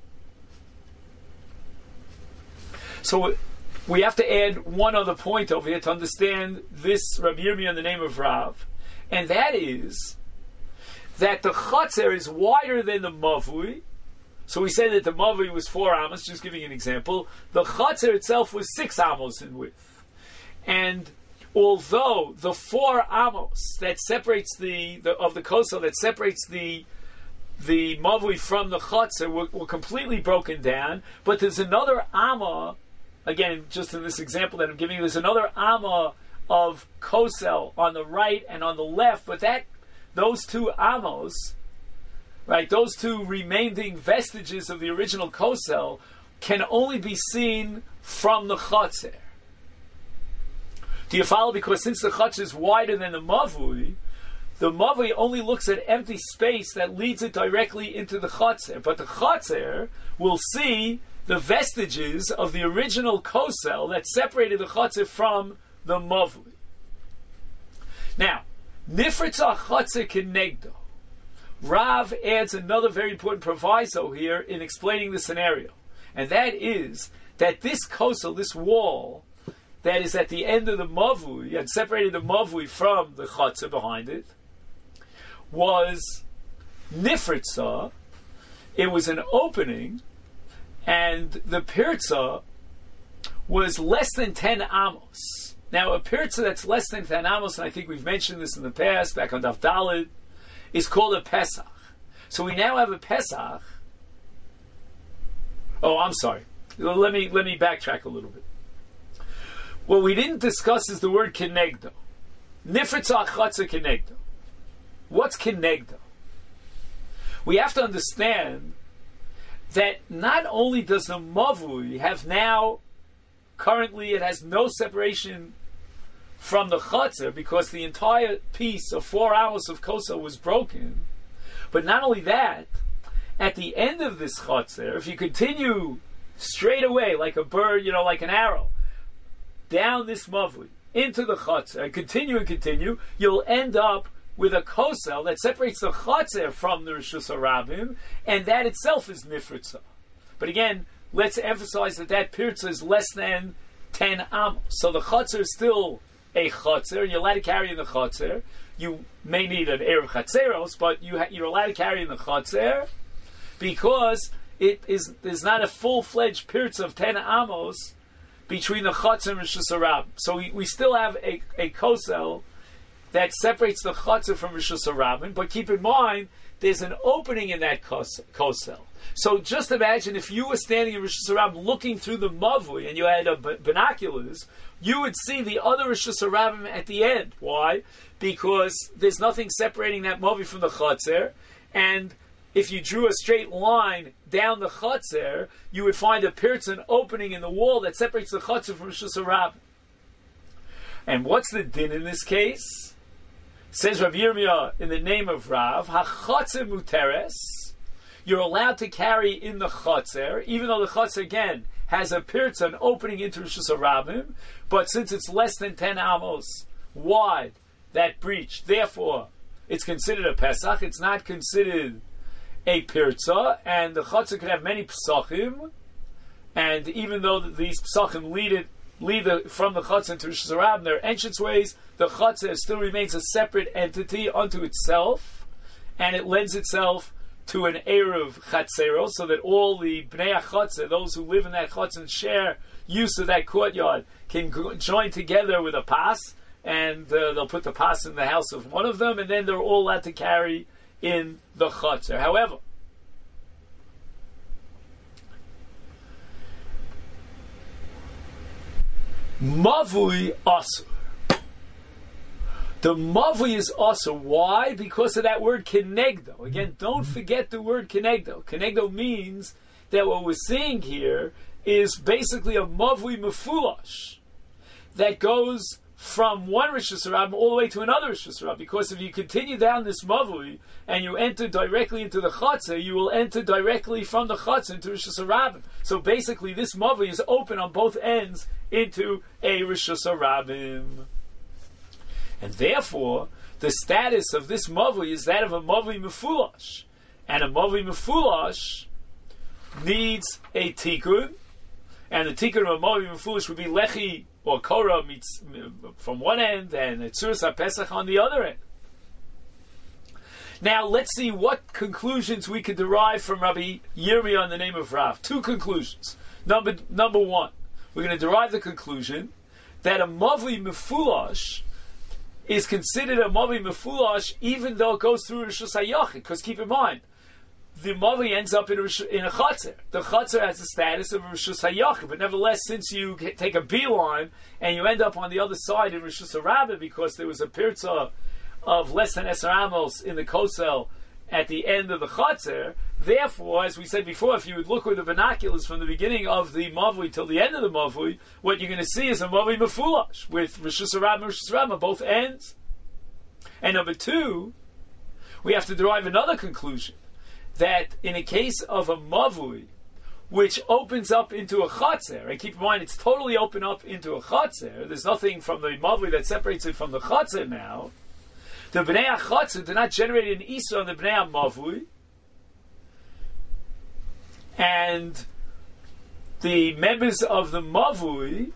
So we have to add one other point over here to understand this Rabbi Yirmiyah in the name of Rav, and that is that the chatzer is wider than the mavui. So we say that the mavui was 4 amos, just giving an example. The chatzer itself was 6 amos in width. And although the 4 amos that separates of the kosel that separates the mavui from the chatzer were completely broken down, but there's another amma. Again, just in this example that I'm giving you, there's another amma of kosel on the right and on the left, but those 2 amos, right, those 2 remaining vestiges of the original kosel can only be seen from the chatzer. Do you follow? Because since the chatzer is wider than the mavui only looks at empty space that leads it directly into the chatzer, but the chatzer will see the vestiges of the original kosel that separated the chatzer from the mavui. Now, nifritza chatzer kenegdo. Rav adds another very important proviso here in explaining the scenario, and that is that this kosel, this wall that is at the end of the mavui and separated the mavui from the chatzer behind it, was nifritza. It was an opening, and the pirza was less than 10 amos. Now, a pirza that's less than 10 amos, and I think we've mentioned this in the past, back on Daf Daled, is called a Pesach. So we now have a Pesach. Oh, I'm sorry. Let me backtrack a little bit. What we didn't discuss is the word kenegdo. Nifritza chatzer kenegdo. What's kenegdo? we have to understand that not only does the mavui have now, currently it has no separation from the chatzar because the entire piece of 4 hours of kosel was broken, but not only that, at the end of this chatzar, if you continue straight away like a bird, like an arrow, down this mavui into the chatzar and continue, you'll end up with a kosel that separates the chatzar from the Rishus HaRabim, and that itself is nifritza. But again, let's emphasize that pirza is less than 10 amos. So the chatzar is still a chatzar. You're allowed to carry in the chatzar. You may need an erev chatzeros, but you're allowed to carry in the chatzar because there's not a full-fledged pirza of 10 amos between the chatzar and Rishus HaRabim. So we still have a kosel that separates the chatzar from Rishus HaRabim, but keep in mind, there's an opening in that kosel. So just imagine if you were standing in Rishus HaRabim looking through the mavui and you had binoculars, you would see the other Rishus HaRabim at the end. Why? Because there's nothing separating that mavui from the chatzar, and if you drew a straight line down the chatzar, you would find a pirza, an opening in the wall that separates the chatzar from Rishus HaRabim. And what's the din in this case? Says Rav Yirmiyah in the name of Rav, HaChatzer muteres, you're allowed to carry in the chatzar, even though the chatzar again has a pirza, an opening into Rishus HaRabim, but since it's less than 10 amos wide, that breach, therefore it's considered a Pesach, it's not considered a pirza, and the chatzar could have many psachim, and even though these psachim lead from the chatzar to Rishus HaRabim, their entranceways, the chatzar still remains a separate entity unto itself, and it lends itself to an erev chatzeros, so that all the bnei chatzar, those who live in that chatzar and share use of that courtyard, can join together with a pas, and they'll put the pas in the house of one of them, and then they're all allowed to carry in the chatzar. However, mavui asur. The mavui is asur. Why? Because of that word kenegdo. Again, don't forget the word kenegdo. Kenegdo means that what we're seeing here is basically a mavui mefulash that goes from one Rishus HaRabim all the way to another Rishus HaRabim. Because if you continue down this mavui and you enter directly into the chatzar, you will enter directly from the chatzar into Rishus HaRabim. So basically, this mavui is open on both ends into a Rishus HaRabim. And therefore, the status of this mavui is that of a mavui mefulash. And a mavui mefulash needs a tikkun, and the tikkun of a mavui mefulash would be lechi or korah meets from one end and tzuras HaPesach on the other end. Now, let's see what conclusions we could derive from Rabbi Yirmiyah in the name of Rav. 2 conclusions. Number one, we're going to derive the conclusion that a mavui mefulash is considered a mavui mefulash even though it goes through Rishus HaYachid. Because keep in mind, the mavui ends up in a chatzar. The chatzar has the status of a Rishus HaYachid, but nevertheless, since you take a beeline and you end up on the other side in Rishus HaRabim because there was a pirza of less than 10 amos in the kosel at the end of the chatzar, therefore, as we said before, if you would look with the binoculars from the beginning of the mavui till the end of the mavui, what you're going to see is a mavui mefulash with Rishus HaRabim and Rishus HaRabim on both ends. And number 2, we have to derive another conclusion, that in a case of a mavui which opens up into a chatzar, and keep in mind it's totally open up into a chatzar, there's nothing from the mavui that separates it from the chatzar now, the bnei chatzar do not generate an isa on the bnei mavui, and the members of the mavui,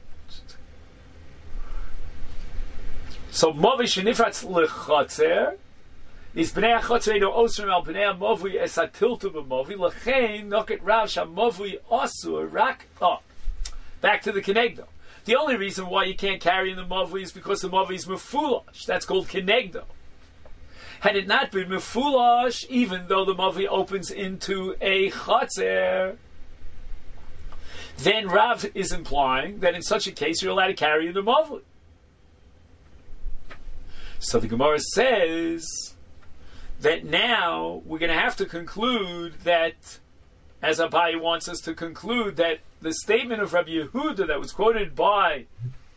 so mavui shenifratz lechatzer is bnei chatzar no osrim al bnei mavui es hatiltu b'mavui lechein noket rav shamavui asur rak up. Back to the kenegdo. The only reason why you can't carry in the mavui is because the mavui is mefulash. That's called kenegdo. Had it not been mefulash, even though the mavui opens into a chatzar, then Rav is implying that in such a case you're allowed to carry in the mavui. So the Gemara says that now we're going to have to conclude that, as Abaye wants us to conclude, that the statement of Rabbi Yehuda that was quoted by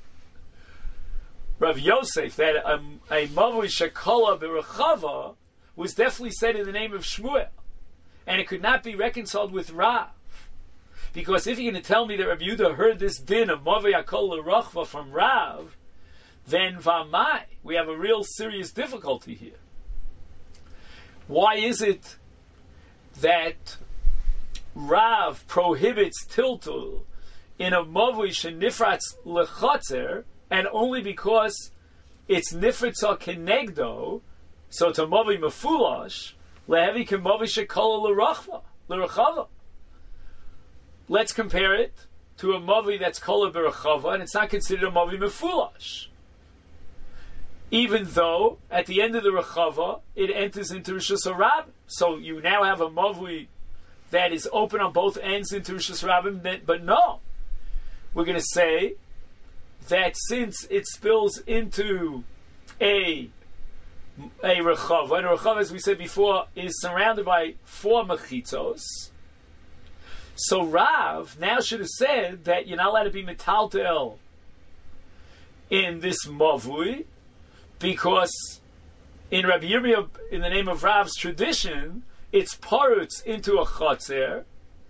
Rav Yosef, that a Mavui Shekala Berachava, was definitely said in the name of Shmuel, and it could not be reconciled with Rav. Because if you're going to tell me that Rabbi Yehuda heard this din of Mavui Akol Rachva from Rav, then Vamai, we have a real serious difficulty here. Why is it that Rav prohibits tiltul in a Mavui Shenifratz Lechatzer, and only because it's Nifritza Kenegdo, so to Mavui Mefulash, Lehevi Ke Mavui Shekala L'Rachava. Let's compare it to a Mavui that's Kola B'Rachava, and it's not considered a Mavui Mefulash. Even though, at the end of the Rachava, it enters into Rishus HaRabim. So you now have a Mavui that is open on both ends into Rishus HaRabim, but no. We're going to say that since it spills into a Rachava, and a Rachava, as we said before, is surrounded by 4 Mechitzos, so Rav now should have said that you're not allowed to be metaltel in this Mavui, because in Rabbi Yirmiyah, in the name of Rav's tradition, it's parutz into a chotzer,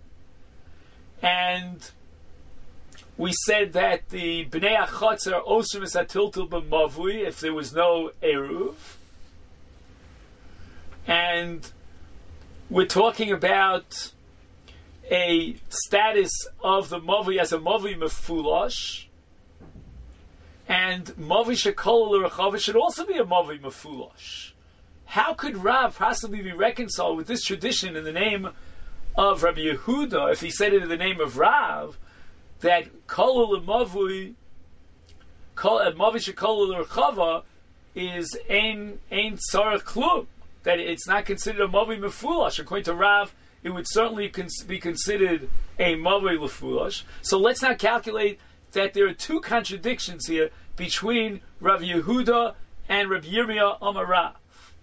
and we said that the bnei achotzer osrim es hatiltul b'mavui if there was no eruv, and we're talking about a status of the mavui as a mavui mefulash. And Mavi Shekol L'Rachava should also be a Mavi Mefulash. How could Rav possibly be reconciled with this tradition in the name of Rabbi Yehuda, if he said it in the name of Rav, that Kol L'Mavi Shekol L'Rachava is Ein Tzarech Klum, that it's not considered a Mavi Mefulash. According to Rav, it would certainly be considered a Mavi L'Fulash. So let's not calculate that there are 2 contradictions here between Rav Yehuda and Rav Yirmiyah Amar Rav.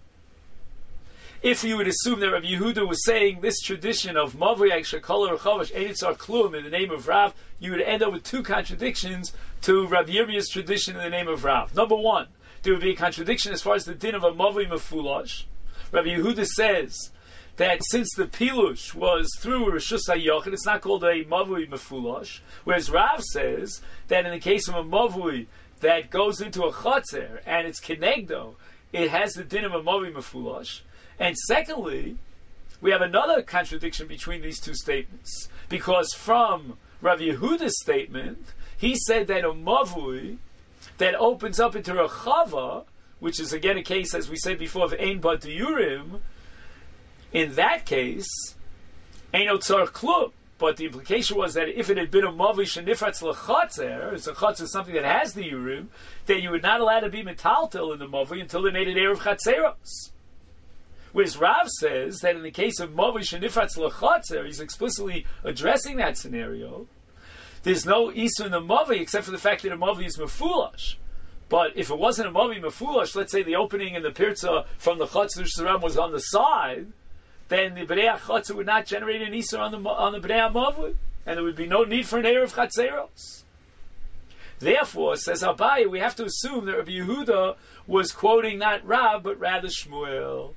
If you would assume that Rav Yehuda was saying this tradition of Mavriyak Shekol L'Rachava Ein Tzar Klum in the name of Rav, you would end up with 2 contradictions to Rav Yirmiyah's tradition in the name of Rav. Number 1, there would be a contradiction as far as the din of a Mavri Mefulash. Rav Yehuda says that since the Pilush was through Rishus HaYochid, it's not called a Mavui Mefulash, whereas Rav says that in the case of a Mavui that goes into a Chotzer, and it's Kenegdo, it has the din of a Mavui Mefulash. And secondly, we have another contradiction between these 2 statements, because from Rav Yehuda's statement, he said that a Mavui that opens up into a Chava, which is again a case, as we said before, of Ein Bad Yurim, in that case, Eino Tzar Klum. But the implication was that if it had been a Mavi Shenifratz L'Chatzer, it's a Chatzer, something that has the Urim, that you were not allowed to be metaltel in the Mavi until they made it Erev Chatzeros. Whereas Rav says that in the case of Mavi Shenifratz L'Chatzer, he's explicitly addressing that scenario. There's no Isur in the Mavi except for the fact that a Mavi is Mefulash. But if it wasn't a Mavi Mefulash, let's say the opening in the Pirza from the Chatzer Shram was on the side, then the Bnei HaChatzer would not generate an Isur on the Bnei HaMavui, and there would be no need for an Erev Chatzeros. Therefore, says Abaye, we have to assume that Rabbi Yehuda was quoting not Rav, but rather Shmuel.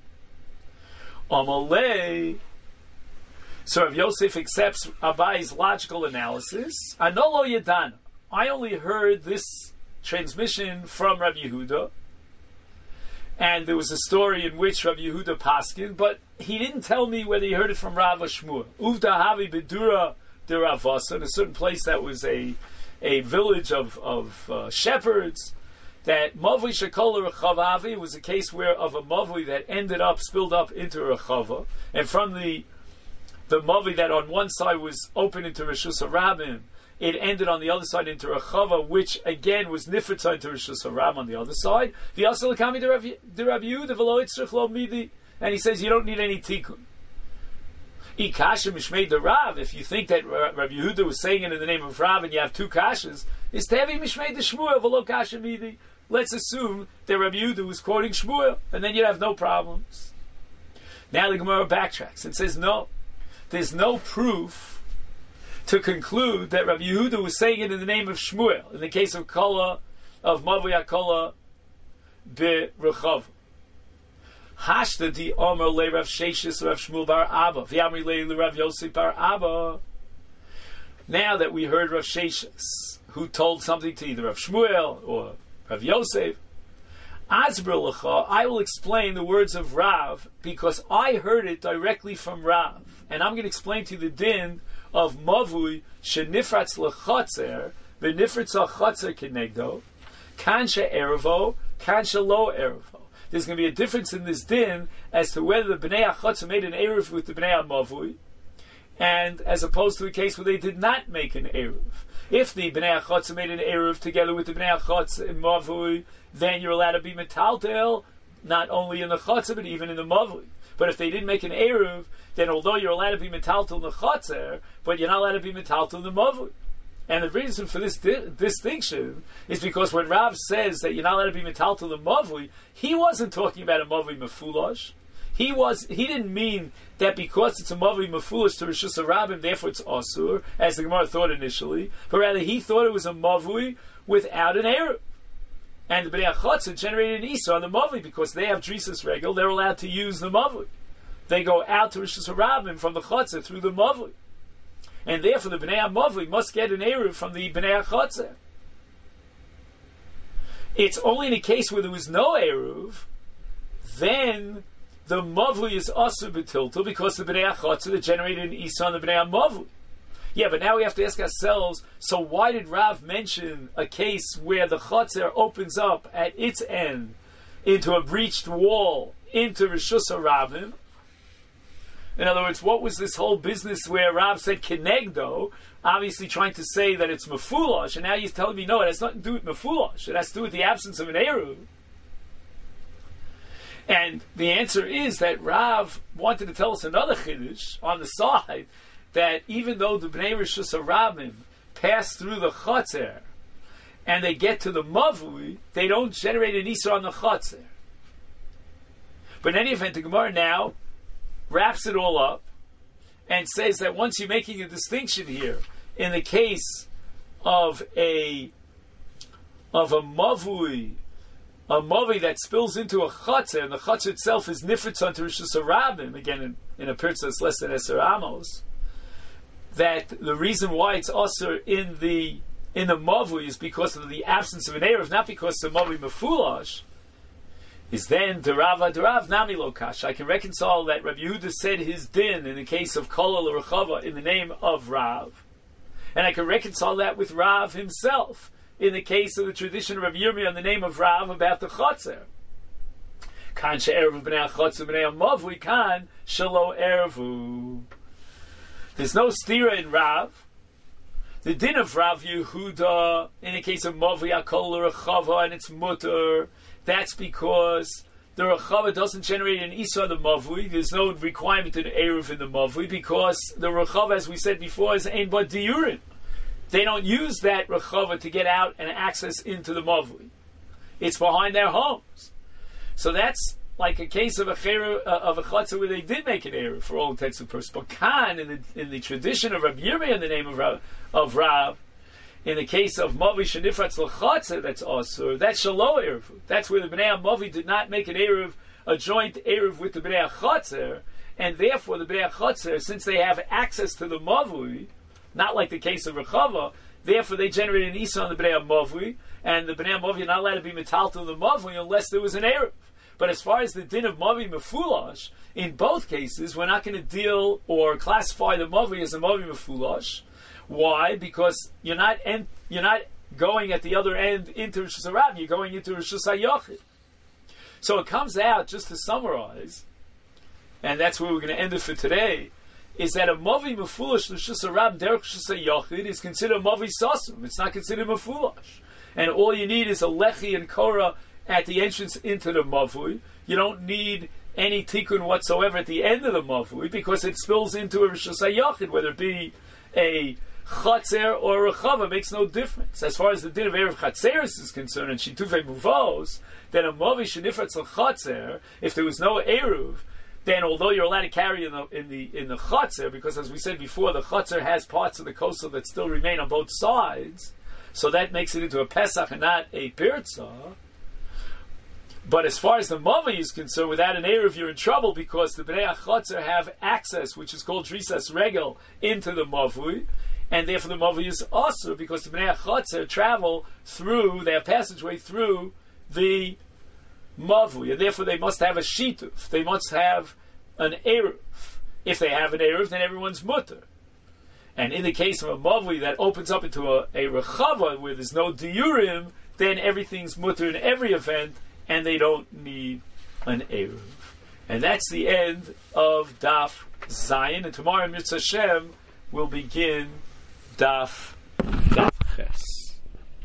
Amalei. So Rav Yosef accepts Abaye's logical analysis. Anolo Yadana. I only heard this transmission from Rabbi Yehuda, and there was a story in which Rabbi Yehuda paskin, but he didn't tell me whether he heard it from Rav or Shmuel. Uvda Havi Bedura de Ravasa, in a certain place that was a village of shepherds, that Mavli Shekol L'Rachava was a case where of a Mavli that ended up, spilled up into Rachava, and from the Mavli that on one side was open into Rishus HaRabim, it ended on the other side into Rachava, which again was Nifritza into Rishus HaRabim on the other side. The Asal Kami de Rav Yehuda v'lo itzrich lo midi, and he says you don't need any tikkun. Ikasha mishmei de Rav, if you think that Rav Yehuda was saying it in the name of Rav and you have 2 kashas, is tevi mishmei de Shmuel v'lo kasha midi. Let's assume that Rav Yehuda was quoting Shmuel, and then you'd have no problems. Now the Gemara backtracks and says, no, there's no proof to conclude that Rabbi Yehuda was saying it in the name of Shmuel, in the case of Kala, of Mavui HaKala B'Rechav. Hashta di Omer le Rav Sheshis Rav Shmuel bar Abba, v'yamri le Rav Yosef bar Abba. Now that we heard Rav Sheshis, who told something to either Rav Shmuel or Rav Yosef, Asber Lecha, I will explain the words of Rav, because I heard it directly from Rav. And I'm going to explain to you the din of Mavui Shenifratz Lechatzer, Benifratz Lechatzer Kenegdo, Kansha Erevo, Kansha Lo Erevo. There's going to be a difference in this din as to whether the Bnei HaChatzer made an Erev with the Bnei HaMavui, and as opposed to a case where they did not make an Erev. If the Bnei HaChatzer made an Erev together with the Bnei HaChatzer in Mavui, then you're allowed to be metaltel, not only in the Chatzer, but even in the Mavui. But if they didn't make an Erev, then although you're allowed to be metaltel in the Chatzer, but you're not allowed to be metaltel in the Mavui. And the reason for this distinction is because when Rav says that you're not allowed to be metaltel in the Mavui, he wasn't talking about a Mavui Mefulash. He didn't mean that because it's a Mavui Mefulash to Rishus HaRabim, therefore it's Asur, as the Gemara thought initially, but rather he thought it was a Mavui without an Erev. And the Bnei HaChatzer generated an Isur on the Mavui because they have Drisas Regel, they're allowed to use the Mavui. They go out to Rishus HaRabim from the Chatzer through the Mavui. And therefore the Bnei HaMavui must get an Erev from the Bnei HaChatzer. It's only in a case where there was no Erev, then the Mavui is Asur B'Tiltul because the Bnei HaChatzer that generated an Isur on the Bnei HaMavui. Yeah, but now we have to ask ourselves, so why did Rav mention a case where the Chatzer opens up at its end into a breached wall, into Rishus HaRabim? In other words, what was this whole business where Rav said Kenegdo, obviously trying to say that it's Mefulash, and now he's telling me, no, it has nothing to do with Mefulash, it has to do with the absence of an Eruv. And the answer is that Rav wanted to tell us another Chiddush on the side, that even though the Bnei Rishus HaRabim pass through the Chatzer and they get to the Mavui, they don't generate an Isur on the Chatzer. But in any event, the Gemara now wraps it all up and says that once you're making a distinction here in the case of a Mavui that spills into a Chatzer, and the Chatzer itself is Nifritz onto Rishus HaRabim, again in a Pirza that's less than Eser Amos, that the reason why it's Asur in the Mavui is because of the absence of an Erev, not because the Mavui Mefulash, is then Derav Nami Lokash. I can reconcile that Rabbi Yehuda said his din in the case of Kol L'Rechava in the name of Rav, and I can reconcile that with Rav himself in the case of the tradition of Rabbi Yirmiyah in the name of Rav about the Chatzer. Kan she'erev b'nei HaChatzer b'nei HaMavui kan shelo erevu. There's no stira in Rav. The din of Rav Yehuda in the case of Mavui HaKol L'Rechava and it's mutter, that's because the Rechava doesn't generate an Isur on the Mavui. There's no requirement in Erev in the Mavui because the Rechava, as we said before, is Ein Ba Diurin. They don't use that Rechava to get out and access into the Mavui. It's behind their homes. So that's like a case of a Chatzer where they did make an Erev for all intents and purposes. But Khan, in the tradition of Rabbi Yirmiyah in the name of Rav, in the case of Mavi Shenifratz L'Chatzer, that's Asur, that's Shelo Erev. That's where the Bnei HaMavi did not make an Erev, a joint Erev with the Bnei HaChatzer, and therefore the Bnei HaChatzer, since they have access to the Mavui, not like the case of Rechava, therefore they generated an Isur on the Bnei HaMavi, and the Bnei HaMavi are not allowed to be metal to the Mavui unless there was an Erev. But as far as the din of Mavi Mefulash, in both cases, we're not going to deal or classify the Mavi as a Mavi Mefulash. Why? Because you're not going at the other end into Rishus HaRabim, you're going into Rishus HaYachid. So it comes out, just to summarize, and that's where we're going to end it for today, is that a Mavi Mefulash Rishus HaRabim derech Rishus HaYachid is considered a Mavi Sasum. It's not considered Mefulash. And all you need is a Lechi and Korah at the entrance into the Mavui. You don't need any tikkun whatsoever at the end of the Mavui because it spills into a Rishus HaYachid, whether it be a Chatzer or a Rechava, makes no difference. As far as the din of Erev Chatzeris is concerned, and Shitufei Muvos, then a Mavi Shenifratz L'Chatzer, if there was no Eruv, then although you're allowed to carry in the chutzner, because as we said before, the chutzner has parts of the kosel that still remain on both sides, so that makes it into a Pesach and not a Pirza. But as far as the Mavui is concerned, without an Erev, you're in trouble because the Bnei HaChotzer have access, which is called Drisas Regel, into the Mavui, and therefore the Mavui is also because the Bnei HaChotzer travel through, they have passageway through the Mavui, and therefore they must have a Shituf. They must have an Erev. If they have an Erev, then everyone's mutter. And in the case of a Mavui that opens up into a Rechava where there's no Diurim, then everything's mutter in every event, and they don't need an Erev. And that's the end of Daf Zayin. And tomorrow, Mitzvah Hashem, will begin Daf Ches.